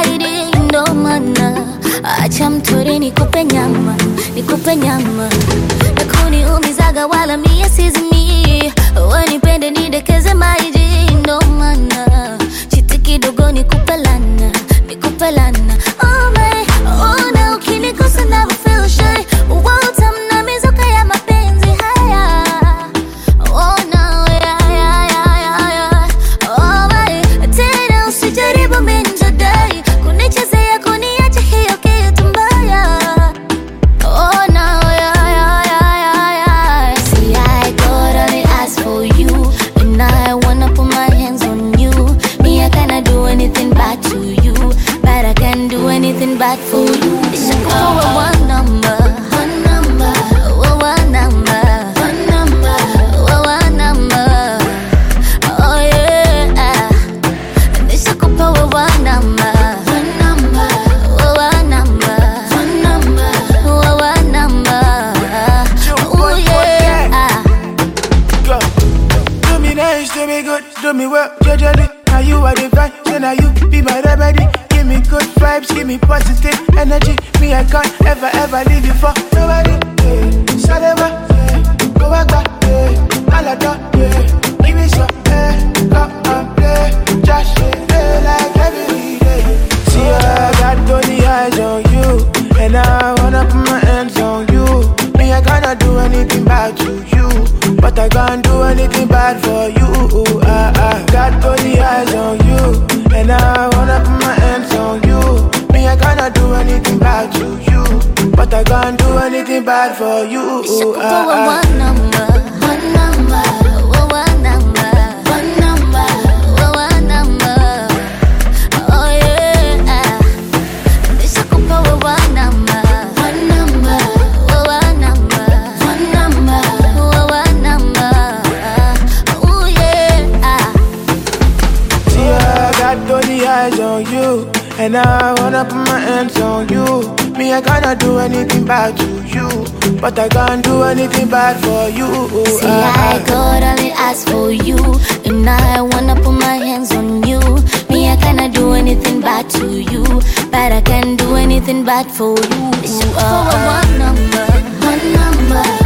zaidi ndo maana acha mtori nikupe nyama na kuniumizaga wala mie sizimi wanipende nidekeze maji ndo maana chiti kidogo nikupe lana oh my oh na ukinikosa never feel shy utamna mizuka ya mapenzi haya oh no yeah oh my tena usijaribu minjadai kunichezea kuniacha hiyo kitu mbaya oh no yeah see I could only ask for you and I wanna put my hands on you me I cannot do anything bad to you but I can do anything bad for you it's a call one number oh yeah this a call one number oh yeah do me nice, do me good, do me well, judge. Now you are the vibe, so now you be my remedy. Give me good vibes, give me positive energy. Me, I can't ever leave you for nobody. Yeah. Salema, yeah. Go back, yeah. Alada, yeah. Give me some, come and play. Just play like every day. See, I got only eyes on you, and I wanna put my hands on you. Me, I cannot do anything bad to you, but I can't do anything bad for you. I got only eyes on you, and I wanna put my hands on you. Me, I cannot do anything bad to you, but I can't do anything bad for you. One number. Oh yeah, this a couple one number. Oh yeah. See, I got only eyes on you, and I wanna put my hands on you. Me, I cannot do anything bad to you, but I can't do anything bad for you. See, I could only ask for you, and I wanna put my hands on you. Me, I cannot do anything bad to you, but I can do anything bad for you. It's one number.